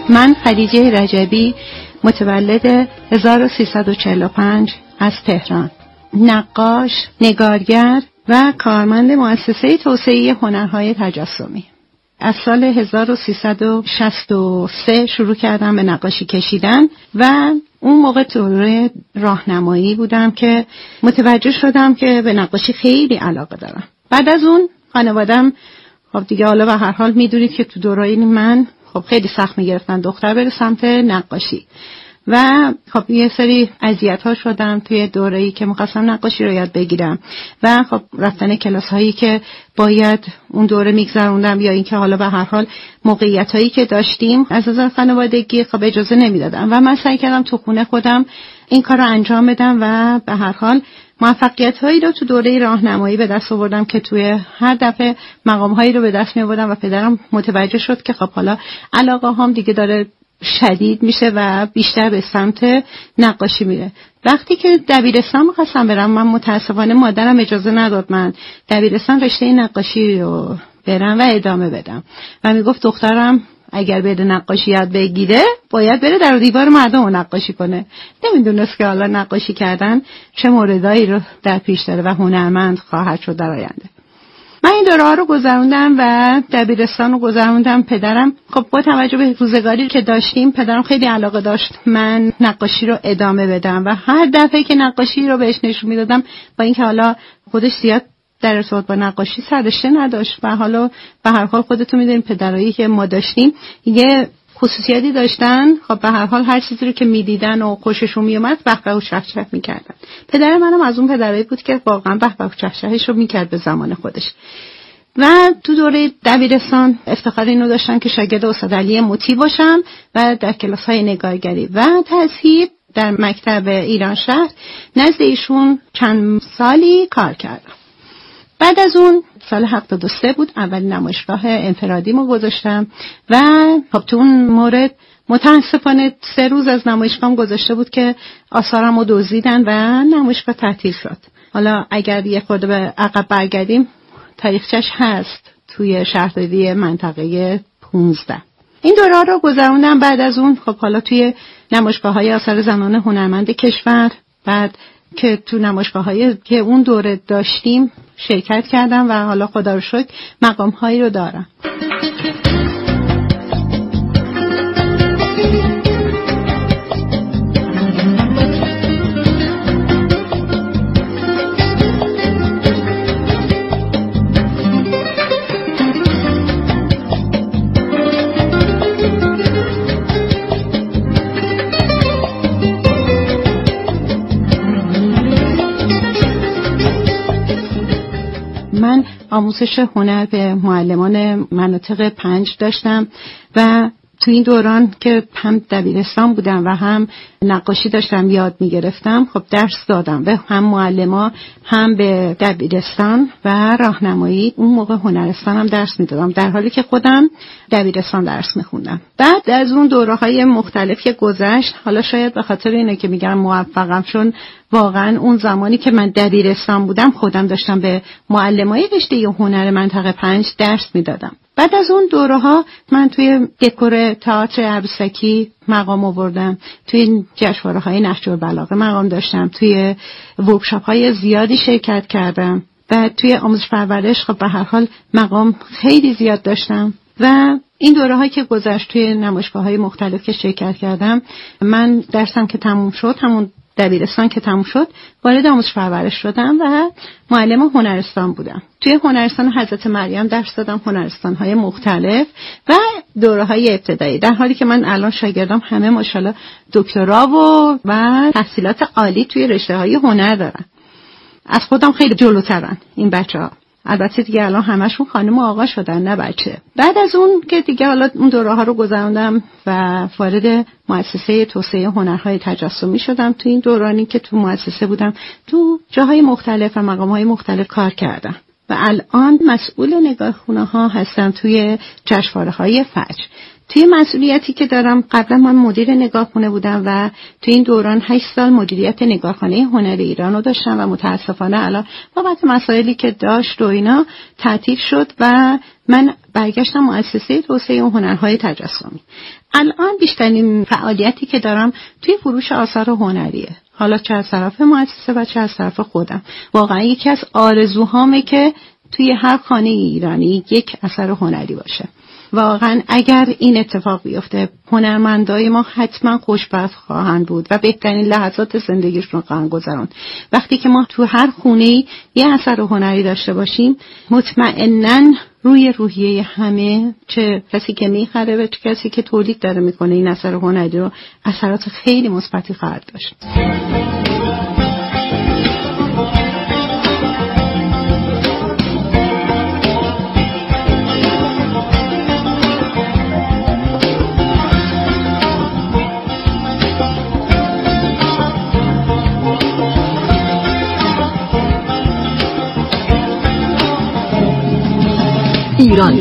من خدیجه رجبی، متولد 1345 از تهران، نقاش، نگارگر و کارمند مؤسسه توسعه هنرهای تجسمی. از سال 1363 شروع کردم به نقاشی کشیدن و اون موقع دوره راهنمایی بودم که متوجه شدم که به نقاشی خیلی علاقه دارم. بعد از اون خانوادم خب دیگه حالا به هر حال میدونید که تو دورای من خب خیلی سخت میگرفتن دختر بره سمت نقاشی و خب یه سری اذیت‌ها شدم توی دوره‌ای که می‌خواستم نقاشی رو یاد بگیرم و خب رفتن کلاس‌هایی که باید اون دوره میگذروندم یا اینکه حالا به هر حال موقعیتایی که داشتیم از نظر خانوادگی خب اجازه نمیدادم و من سعی کردم تو خونه خودم این کار رو انجام بدم و به هر حال موفقیت‌هایی رو تو دوره راهنمایی به دست آوردم که توی هر دفعه مقام‌هایی رو به دست می‌آوردم و پدرم متوجه شد که خب حالا علاقه‌هام دیگه داره شدید میشه و بیشتر به سمت نقاشی میره. وقتی که دبیرستان می‌خواستم برم، من متاسفانه مادرم اجازه نداد من دبیرستان رشته نقاشی رو برم و ادامه بدم و میگفت دخترم اگر بره نقاشی یاد بگیره باید بره در و دیوار مردم رو نقاشی کنه. نمیدونست که حالا نقاشی کردن چه موردایی رو در پیش داره و هنرمند خواهد شد در آینده. من این دوره ها رو گذروندم و دبیرستان رو گذروندم. پدرم خب با توجه به روزگاری که داشتیم پدرم خیلی علاقه داشت من نقاشی رو ادامه بدم و هر دفعه که نقاشی رو بهش نشون میدادم با اینکه حالا خودش زیاد در ارتباط با نقاشی سررشته نداشت و حالا به هر حال خودتون میدونید پدرایی که ما داشتیم یه خصوصیاتی داشتن، خب به هر حال هر چیزی رو که میدیدن و خوششون میومد بهبه و چهچه میکردن. پدر منم از اون پدرایی بود که واقعا بهبه و چهچهش رو میکرد به زمان خودش. و تو دوره دبیرستان افتخار اینو داشتم که شاگرد استاد علی موتی باشم و در کلاس‌های نگارگری و تذهیب در مکتب ایران شهر نزد ایشون چند سالی کار کردم. بعد از اون سال 73 بود اولین نمایشگاه انفرادیمو گذاشتم و خب تو اون مورد متاسفانه 3 روز از نمایشگاهم گذاشته بود که آثارمو دزدیدن و نمایشگاه تعطیل شد. حالا اگر یه خورده به عقب برگردیم تاریخچش هست توی شهرداری منطقه 15. این دوره رو گذروندم. بعد از اون خب حالا توی نمایشگاه‌های آثار زنان هنرمند کشور، بعد که تو نمایشگاه‌هایی که اون دوره داشتیم شرکت کردم و حالا خدا رو شکر مقام‌هایی رو دارم. من آموزش هنر به معلمان مناطق 5 داشتم و تو این دوران که هم دبیرستان بودم و هم نقاشی داشتم یاد میگرفتم خب درس دادم به هم معلما هم به دبیرستان و راهنمایی. اون موقع هنرستان هم درس میدادم در حالی که خودم دبیرستان درس میخوندم. بعد از اون دوره‌های مختلف که گذشت، حالا شاید به خاطر اینه که میگم موفقم، چون واقعا اون زمانی که من دبیرستان بودم خودم داشتم به معلمای رشته هنر منطقه 5 درس میدادم. بعد از اون دوره‌ها من توی دکور تئاتر عروسکی مقام آوردم، توی جشنواره‌های نهج البلاغه مقام داشتم، توی ورکشاپ‌های زیادی شرکت کردم و توی آموزش پرورش خب به هر حال مقام خیلی زیاد داشتم. و این دوره‌هایی که گذشت توی نمایشگاه‌های مختلف که شرکت کردم، من درسم که تموم شد، همون دبیرستان که تموم شد، وارد آموزش پرورش شدم و معلم هنرستان بودم. توی هنرستان حضرت مریم درس دادم، هنرستان‌های مختلف و دوره‌های ابتدایی، در حالی که من الان شاگردام همه ماشاءالله دکترا و تحصیلات عالی توی رشته‌های هنر دارن. از خودم خیلی جلوترن این بچه‌ها. البته دیگه الان همشون خانم و آقا شدن نه بچه. بعد از اون که دیگه حالا اون دوره‌ها رو گذروندم و وارد مؤسسه توسعه هنرهای تجسمی شدم. تو این دورانی که تو مؤسسه بودم تو جاهای مختلف و مقام‌های مختلف کار کردم و الان مسئول نگارخونه‌ها هستم توی جشنواره‌های فجر. توی مسئولیتی که دارم، قبلا من مدیر نگارخونه بودم و توی این دوران 8 سال مدیریت نگارخانه هنر ایران رو داشتم و متاسفانه الان بابت مسائلی که داشت و اینا تعطیل شد و من برگشتم مؤسسه توسعه هنرهای تجسمی. الان بیشترین فعالیتی که دارم توی فروش آثار هنریه، حالا چه از طرف مؤسسه و چه از طرف خودم. واقعا یکی از آرزوهامه که توی هر خانه ایرانی یک اثر هنری باشه. واقعا اگر این اتفاق بیفته هنرمندای ما حتما خوشبخت خواهند بود و بهترین لحظات زندگیشون خواهند گذروند. وقتی که ما تو هر خونه‌ای یه اثر هنری داشته باشیم، مطمئناً روی روحیه همه، چه کسی که میخره و چه کسی که تولید داره میکنه این اثر هنری رو، اثرات خیلی مثبتی خواهد داشت. ایران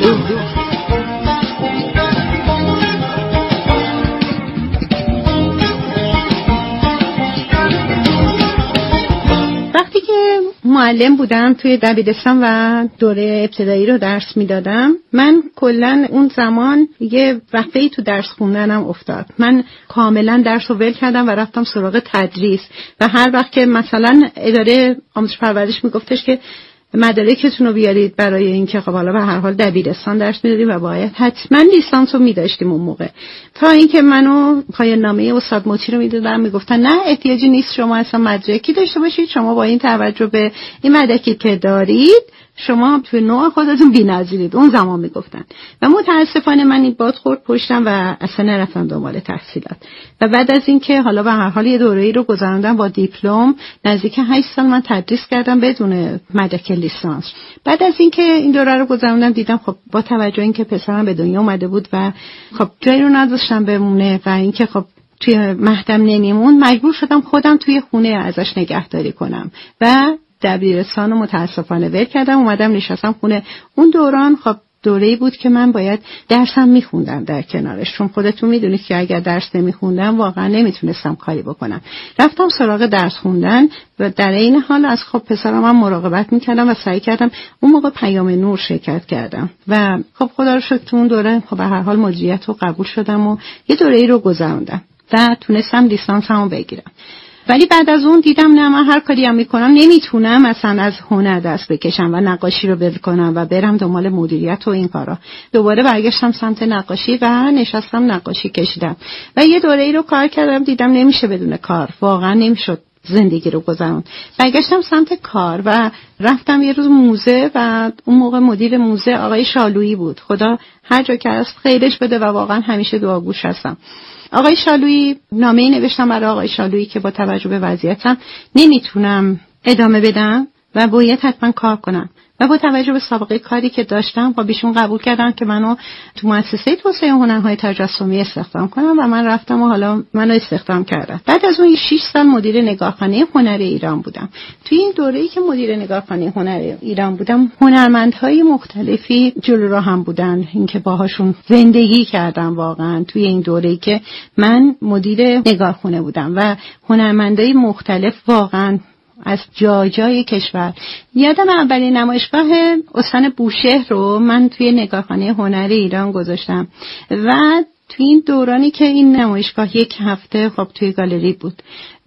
وقتی که معلم بودم توی دبیرستان و دوره ابتدایی رو درس میدادم، من کلا اون زمان یه وقفه‌ای تو درس خوندنم افتاد. من کاملا درس رو ول کردم و رفتم سراغ تدریس و هر وقت که مثلا اداره آموزش پرورش میگفتش که مدارکتون رو بیارید برای اینکه خب حالا به هر حال دبیرستان درس میدادیم و باید حتما لیسانس رو میداشتیم اون موقع، تا اینکه منو پایان نامه استاد مطیع رو میدادن، میگفتن نه احتیاجی نیست شما اصلا مدرکی داشته باشید، شما با این توجه به این مدرکی که دارید شما توی نوع خودتون بی‌نظیرید. اون زمان میگفتن و متاسفانه من این باد خورد پشتم و اصلا نرفتم دنبال تحصیلات. و بعد از اینکه حالا به هر حال یه دوره‌ای رو گذروندم با دیپلم، نزدیک 8 سال من تدریس کردم بدون مدرک لیسانس. بعد از اینکه این دوره رو گذروندم دیدم خب با توجه اینکه پسرم به دنیا اومده بود و خب جایی رو نداشتم بمونه و اینکه خب توی مهدم نمیمون، مجبور شدم خودم توی خونه ازش نگهداری کنم و دبیرستان رو متاسفانه ول کردم، اومدم نشستم خونه. اون دوران خب دوره‌ای بود که من باید درسم میخوندم در کنارش، چون خودتون میدونید که اگر درس نمیخوندم واقعا نمیتونستم کاری بکنم. رفتم سراغ درس خوندن و در این حال از خب پسرم من مراقبت میکردم و سعی کردم. اون موقع پیام نور شرکت کردم و خب خدا رو شکر تو اون دوره خب به هر حال مدیریت رو قبول شدم و یه دوره‌ای رو گذروندم و تونستم لیسانسمو بگیرم. ولی بعد از اون دیدم نه، من هر کاری هم میکنم نمیتونم مثلا از هنر دست بکشم و نقاشی رو ول کنم و برم دنبال مدیریت و این کارا. دوباره برگشتم سمت نقاشی و نشستم نقاشی کشیدم و یه دوره‌ای رو کار کردم، دیدم نمیشه بدون کار، واقعا نمیشد زندگی رو گذروند. برگشتم سمت کار و رفتم یه روز موزه و اون موقع مدیر موزه آقای شالویی بود. خدا هر جا که هست خیرش بده و واقعا همیشه دعاگوش هستم. آقای شالویی، نامه‌ای نوشتم برای آقای شالویی که با توجه به وضعیتم نمیتونم ادامه بدم و باید حتما کار کنم و با توجه به سابقه کاری که داشتم با بیشون قبول کردن که منو تو مؤسسه توسعه هنرهای تجسمی استخدام کنم و من رفتم و حالا منو استخدام کردن. بعد از اون 6 سال مدیر نگارخانه هنر ایران بودم. توی این دوره‌ای که مدیر نگارخانه هنر ایران بودم، هنرمندهای مختلفی جلو راه هم بودن، اینکه باهاشون زندگی کردم واقعا توی این دوره‌ای که من مدیر نگارخانه بودم و هنرمندای مختلف واقعا از جای کشور. یادم اولین نمایشگاه استان بوشهر رو من توی نگارخانه هنر ایران گذاشتم و توی این دورانی که این نمایشگاه 1 هفته خب توی گالری بود،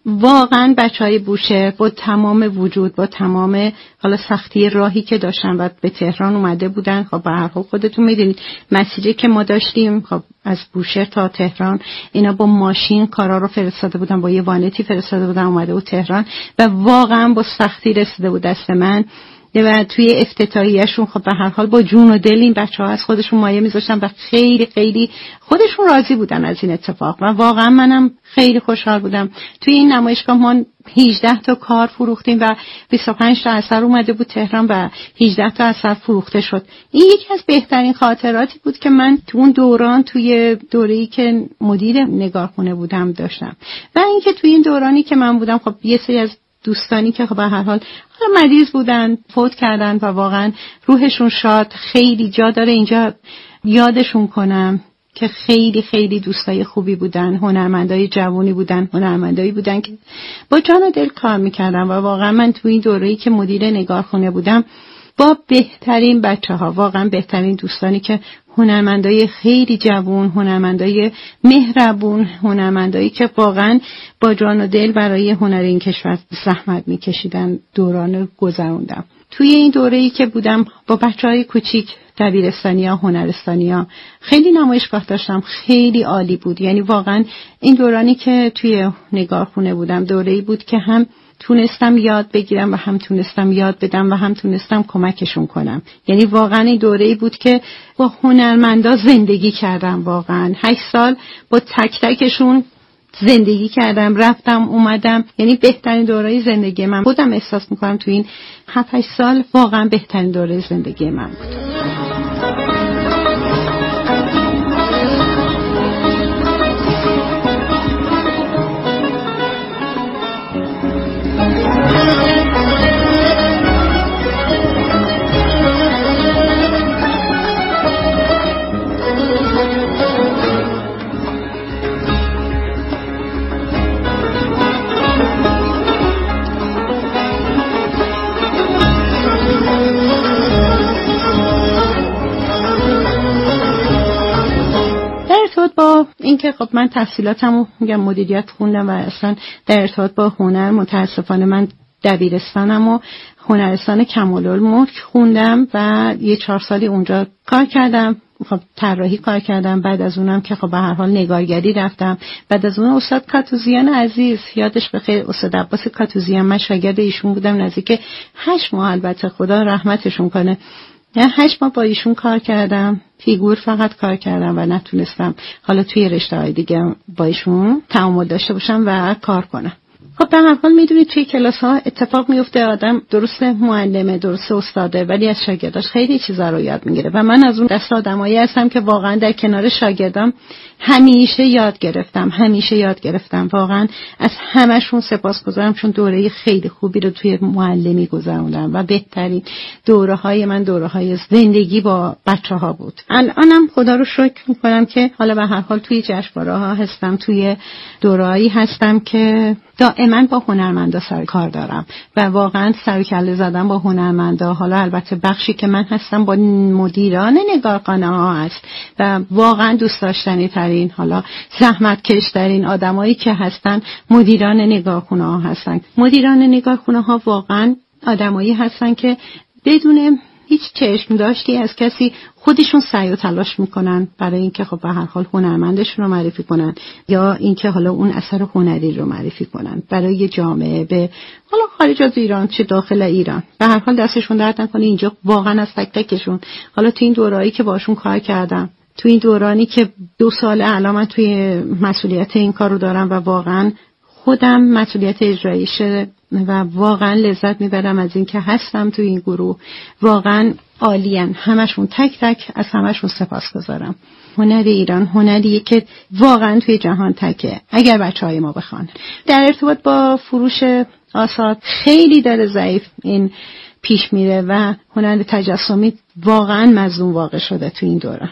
واقعا بچهای بوشهر با تمام وجود، با تمام حالا سختی راهی که داشتن و به تهران اومده بودن، خب به هر حال خودتون میدونید مسیری که ما داشتیم، خب از بوشهر تا تهران اینا با ماشین کارا رو فرستاده بودن، با یه وانتی فرستاده بودن اومده بود تهران و واقعا با سختی رسیده بود دست من و توی افتتاحیه‌شون خب به هر حال با جون و دل این بچه‌ها از خودشون مایه می‌ذاشتن و خیلی خیلی خودشون راضی بودن از این اتفاق و واقعا منم خیلی خوشحال بودم. توی این نمایشگاه ما 18 تا کار فروختیم و 25 تا اثر اومده بود تهران و 18 تا اثر فروخته شد. این یکی از بهترین خاطراتی بود که من تو اون دوران توی دوره‌ای که مدیر نگارخونه بودم داشتم. و اینکه توی این دورانی که من بودم خب یه سری از دوستانی که خب به هر حال مریض بودن فوت کردن و واقعا روحشون شاد، خیلی جا داره اینجا یادشون کنم که خیلی خیلی دوستای خوبی بودن، هنرمندای جوانی بودن، هنرمندایی بودن که با جان و دل کار میکردن و واقعا من تو این دوره‌ای که مدیر نگارخونه بودم با بهترین بچه‌ها، واقعا بهترین دوستانی که هنرمندای خیلی جوان، هنرمندای مهربون، هنرمندایی که واقعا با جان و دل برای هنر این کشور زحمت میکشیدن دوران گذروندم. توی این دوره‌ای که بودم با بچه‌های کوچیک، دبیرستانی‌ها، هنرستانی‌ها خیلی نمایشگاه داشتم، خیلی عالی بود. یعنی واقعا این دورانی که توی نگارخونه بودم دوره‌ای بود که هم تونستم یاد بگیرم و هم تونستم یاد بدم و هم تونستم کمکشون کنم. یعنی واقعا این دوره‌ای بود که با هنرمندا زندگی کردم. واقعا 8 سال با تک تکشون زندگی کردم، رفتم اومدم. یعنی بهترین دوره زندگی من، خودم احساس میکنم تو این 7-8 سال واقعا بهترین دوره زندگی من بود. با اینکه خب من تحصیلاتمو میگم مدیریت خوندم و اصلا در ارتباط با هنر متاسفانه من دبیرستانم و هنرستان کمال‌الملک خوندم و یه 4 سالی اونجا کار کردم. خب طراحی کار کردم. بعد از اونم که خب به هر حال نگارگری رفتم. بعد از اون استاد کاتوزیان عزیز، یادش بخیر، استاد عباس کاتوزیان، من شاگرد ایشون بودم نزدیک 8 ماه، البته خدا رحمتشون کنه. 8 ماه با ایشون کار کردم، فیگور فقط کار کردم و نتونستم حالا توی رشته‌های دیگه با ایشون تعامل داشته باشم و کار کنم. خب به هر حال میدونید توی کلاس‌ها اتفاق میفته، آدم درست معلمه، درست استاده، ولی از شاگرداش خیلی چیزا رو یاد میگیره و من از اون دست آدمایی هستم که واقعا در کنار شاگردام همیشه یاد گرفتم. واقعا از همشون سپاسگزارم چون دوره خیلی خوبی رو توی معلمی گذروندم و بهترین دوره‌های من دوره‌های زندگی با بچه‌ها بود. الانم خدا رو شکر میکنم که حالا به هر حال توی جشنواره‌ها هستم، توی دوره‌ای هستم که دائما با هنرمندا سر کار دارم و واقعا سر و کله زدن با هنرمندا. حالا البته بخشی که من هستم با مدیران نگارخانه‌ها هست و واقعا دوست داشتنی ترین، حالا زحمت کش ترین آدمایی که هستن مدیران نگارخانه‌ها هستن. مدیران نگارخانه‌ها واقعا آدمایی هستن که بدون هیچ چشم داشتی از کسی خودشون سعی و تلاش میکنن برای اینکه خب به هر حال هنرمندشون رو معرفی کنن یا اینکه حالا اون اثر هنری رو معرفی کنن برای جامعه، به حالا خارج از ایران چه داخل ایران. به هر حال دستشون درد نکنه. اینجا واقعا از تک تکشون، حالا تو این دوره‌ای که باشون کار کردم، تو این دورانی که 2 سال الان من توی مسئولیت این کار رو دارم و واقعا خودم مسئولیت اجراییشه و واقعا لذت میبرم از این که هستم توی این گروه. واقعا عالیان همشون، تک تک از همشون سپاسگزارم. هنر ایران هنریه که واقعا توی جهان تکه اگر بچهای ما بخوان. در ارتباط با فروش آثار خیلی داره ضعیف این پیش میره و هنر تجسمی واقعا مظلوم واقع شده توی این دوره.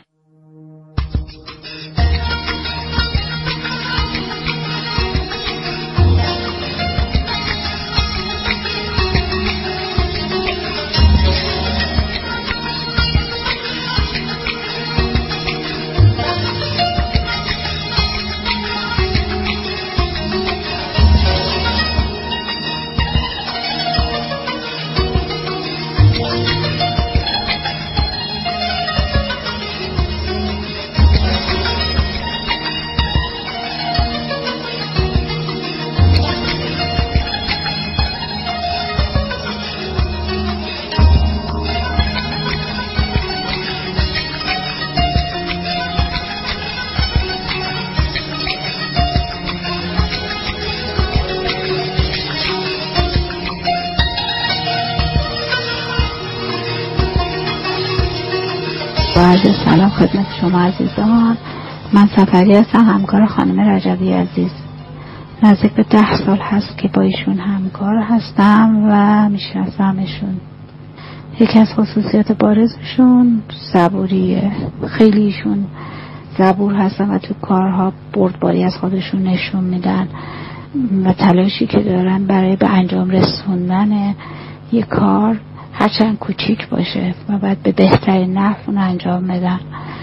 سلام خدمت شما عزیزان. من سفری هستم، همکار خانم رجبی عزیز. نزدیک به 10 سال هست که با ایشون همکار هستم و میشناسمشون. یکی از خصوصیات بارزشون صبوریه. خیلی ایشون صبور هستن و تو کارها بردباری از خودشون نشون میدن و تلاشی که دارن برای به انجام رسوندن یک کار هرچند کوچیک باشه و بعد به بهترین نحو اون انجام بدن.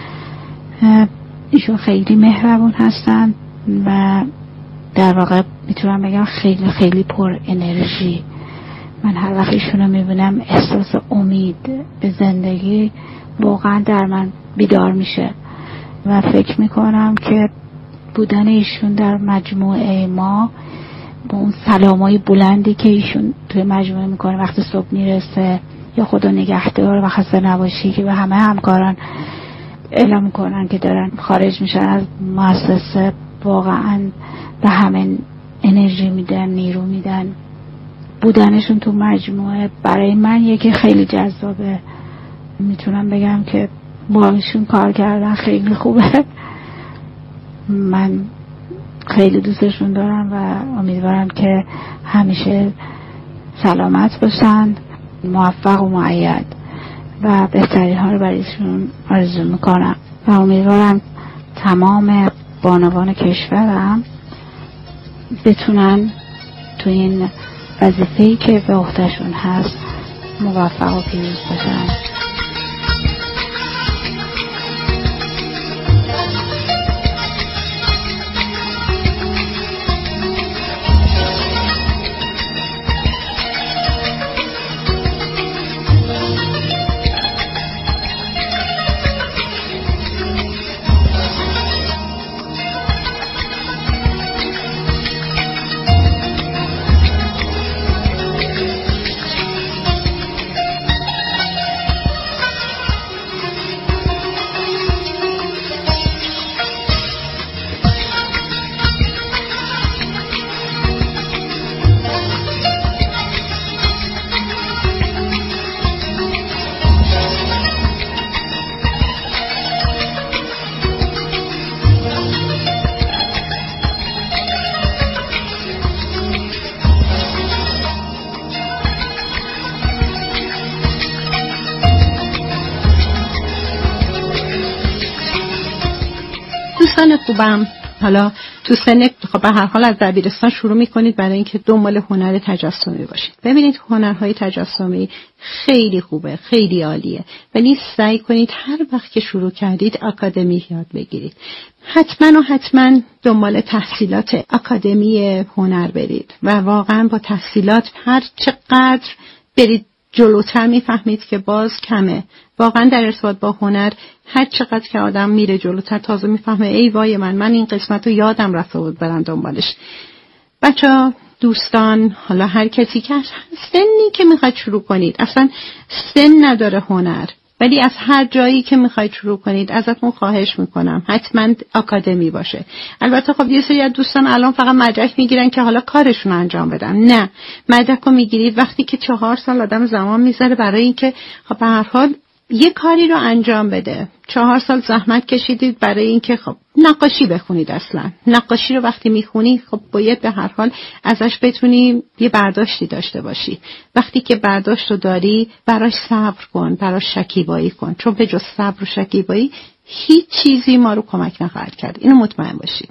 ایشون خیلی مهربون هستن و در واقع میتونم بگم خیلی خیلی پر انرژی. من هر وقت ایشونو میبینم احساس امید به زندگی واقعا در من بیدار میشه و فکر میکنم که بودن ایشون در مجموعه ما با اون سلامای بلندی که ایشون توی مجموعه میکنه وقتی صبح میرسه، یا خدا نگهدار و خسته نباشی که به همه همکاران اعلام میکنن که دارن خارج میشن از مؤسسه، واقعا به همه انرژی میدن، نیرو میدن. بودنشون تو مجموعه برای من یکی خیلی جذابه. میتونم بگم که با ایشون کار کردن خیلی خوبه. من خیلی دوستشون دارم و امیدوارم که همیشه سلامت باشن، موفق و مؤید و بهترین ها رو برایشون آرزو میکنم و امیدوارم تمام بانوان کشورم بتونن تو این وظیفه‌ای که به عهده‌شون هست موفق و پیروز باشن. دوستان خوبم، حالا تو سن به هر حال از دبیرستان شروع میکنید برای اینکه دنبال هنر تجسمی باشید. ببینید هنرهای تجسمی خیلی خوبه، خیلی عالیه، ولی سعی کنید هر وقت که شروع کردید آکادمی یاد بگیرید. حتما دنبال تحصیلات آکادمی هنر برید و واقعا با تحصیلات هر چقدر برید جلوتر میفهمید که باز کمه. واقعا در ارتباط با هنر هر چقدر که آدم میره جلوتر تازه میفهمه ای وای من این قسمت رو یادم رفته بود برم دنبالش. بچه‌ها، دوستان، حالا هر کسی که سنی که میخواید شروع کنید، اصلا سن نداره هنر، ولی از هر جایی که میخواید شروع کنید ازتون خواهش میکنم حتما آکادمی باشه. البته خب یه سری از دوستان الان فقط مدرک میگیرن که حالا کارشون انجام بدن. نه، مدرک رو میگیرید وقتی که 4 سال آدم زمان میذاره برای اینکه خب به هر حال یه کاری رو انجام بده. 4 سال زحمت کشیدید برای اینکه خب نقاشی بخونید. اصلا نقاشی رو وقتی میخونی خب باید به هر حال ازش بتونی یه برداشتی داشته باشی. وقتی که برداشت رو داری براش صبر کن، براش شکیبایی کن، چون به جز صبر و شکیبایی هیچ چیزی ما رو کمک نخواهد کرد. اینو مطمئن باشید.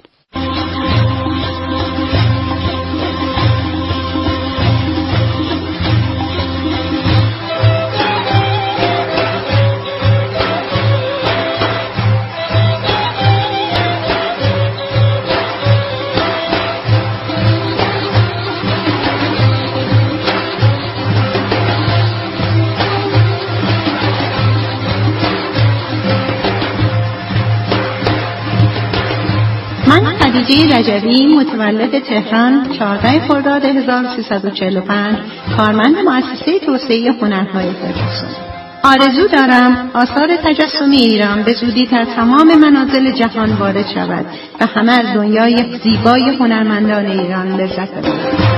خدیجه رجبی، متولد تهران، 14 خرداد 1345، کارمند مؤسسه توسعه هنرهای تجسمی. آرزو دارم آثار تجسمی ایران به زودی در تمام منازل جهان وارد شود و همه از دنیای زیبای هنرمندان ایران لذت ببرند.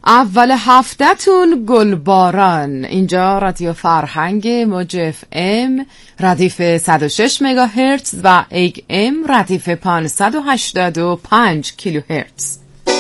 اول هفته‌تون گلباران. اینجا رادیو فرهنگ موج FM ردیف 106 مگاهرتز و AM ردیف 585 کیلوهرتز.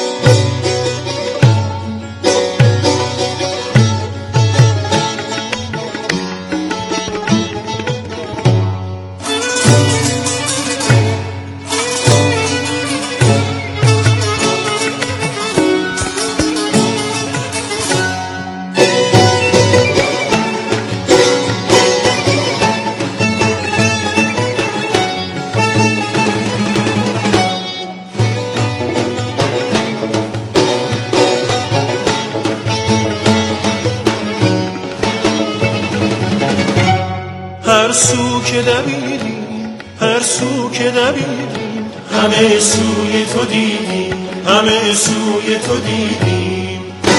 هر سو که دویدیم، هر سو که دویدیم، همه سوی تو دیدیم، همه سوی تو دیدیم.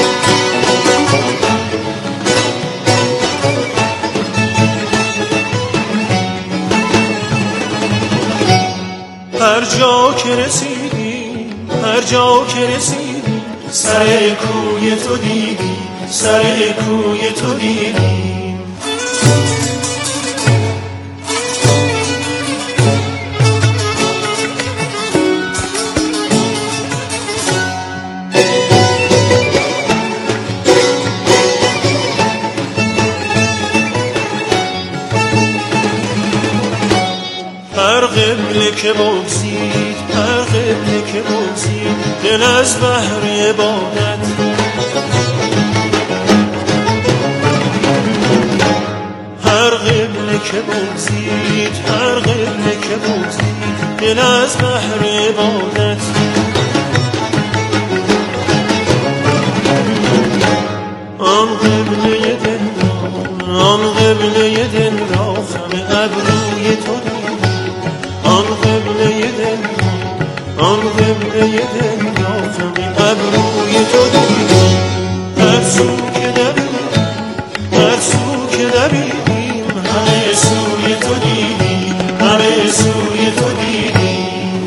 هر جا که رسیدیم، هر جا که رسیدیم، سر کوی تو دیدیم، سر کوی تو دیدیم. هر قبله که بگذید، هر قبله که بگذید، دل از بحر عبادت. هر قبله که بگذید، هر قبله که بگذید، دل از بحر عبادت. آن قبله دل را، آن قبله دل را خم ابروی تو دید. آن قبله دل، آن قبله دل را خم ابروی تو دیدیم. هر سو که دویدیم، هر سو که دویدیم، همه سوی تو دیدیم، همه سوی تو دیدیم.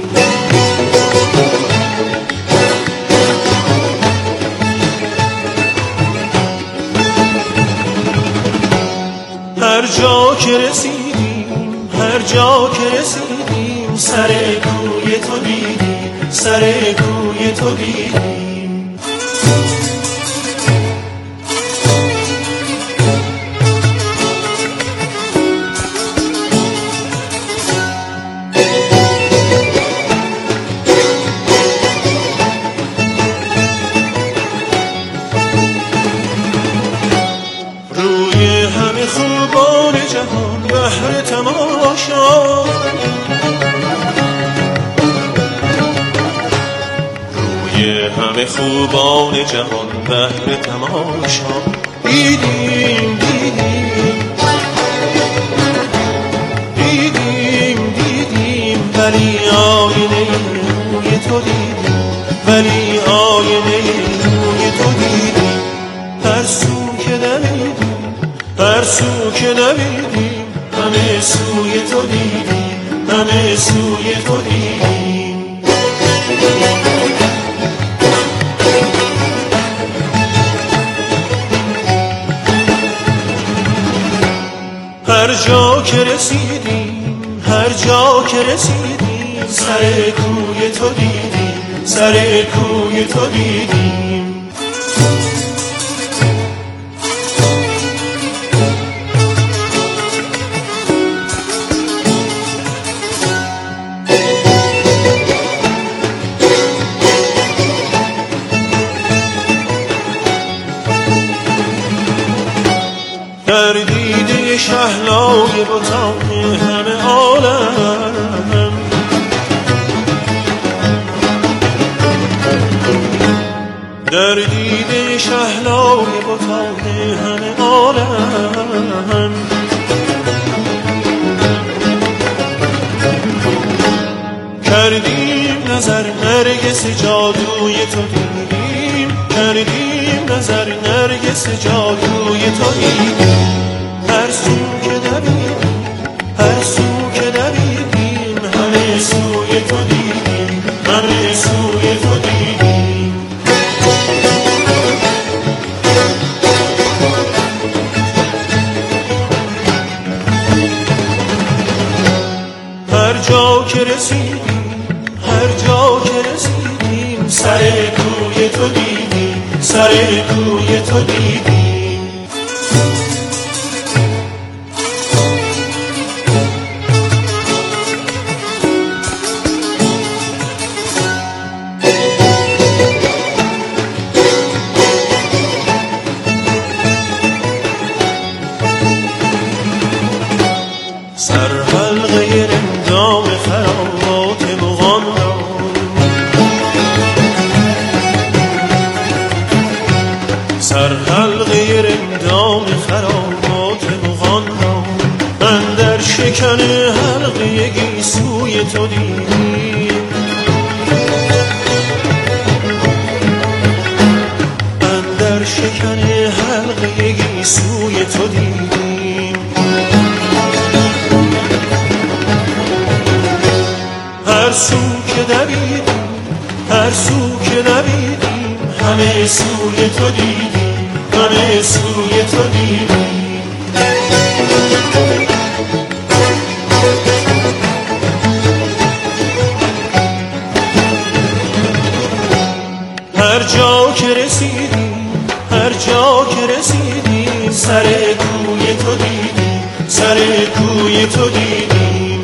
هر جا که رسیدیم، هر جا که رسیدیم، سر کوی تو دیدیم، سر کوی تو دیدیم. روی همه خوبان جهان بهر تماشا، همه خوبان جهان بهر تماشا دیدیم، دیدیم، دیدیم، دیدیم، ولی آینه روی تو دیدیم، ولی آینه روی تو دیدیم. هر سو که دویدیم، هر سو که دویدیم، همه سوی تو دیدیم، همه سوی تو دیدیم. هر جا که رسیدیم، هر جا که رسیدیم، سر کوی تو دیدیم، سر کوی تو دیدیم. در دیده شهلای بتان همه عالم، در دیده شهلای بتان همه عالم، کردیم نظر نرگس جادوی تو دیدیم، کردیم نظر نرگس جادوی تو دیدیم. هر سو که دویدیم، هر سو که دویدیم، همه سوی تو دیدیم، همه سوی تو دیدیم. رسیدیم هر جا که رسیدیم سر کوی تو دیدیم سر کوی تو دیدیم شکن حلقه گیسوی تو دیدیم اندر شکن حلقه گیسوی تو دیدیم هر سو که دویدیم هر سو که دویدیم همه سوی تو دیدیم همه سوی تو دیدیم هر جا که رسیدیم هر جا که رسیدیم سر کوی تو دیدیم سر کوی تو دیدیم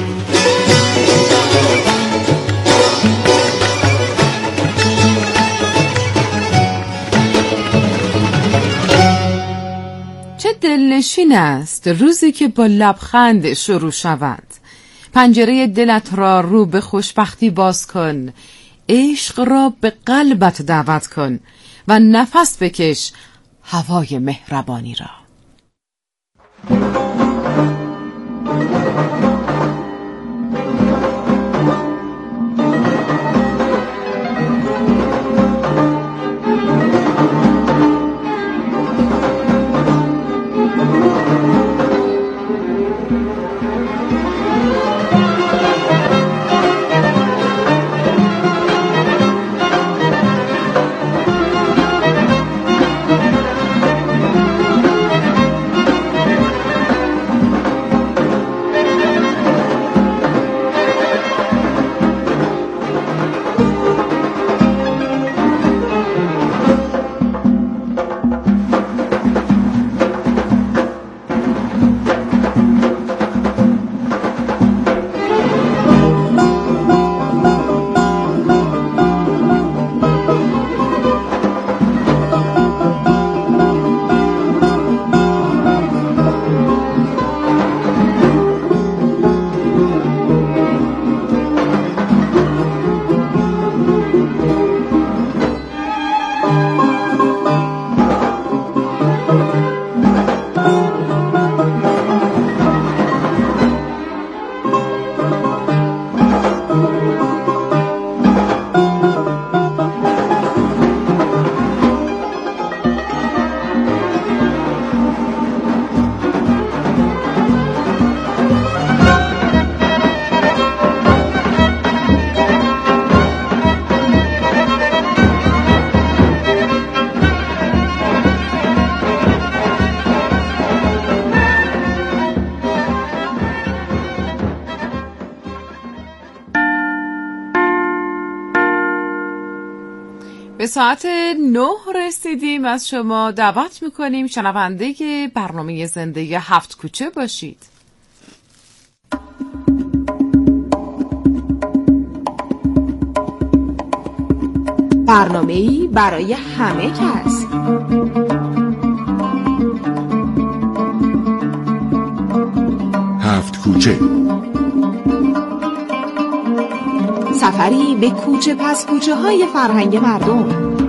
چه دلنشین است روزی که با لبخند شروع شود. پنجره دلت را رو به خوشبختی باز کن، عشق را به قلبت دعوت کن و نفس بکش هوای مهربانی را. به ساعت 9 رسیدیم. از شما دعوت میکنیم شنونده برنامه زندگی هفت کوچه باشید. برنامه‌ای برای همه کس. هفت کوچه، سفری به کوچه پس کوچه های فرهنگ مردم.